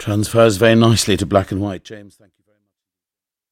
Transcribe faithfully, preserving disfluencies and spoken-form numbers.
Transfers very nicely to black and white. James, thank you.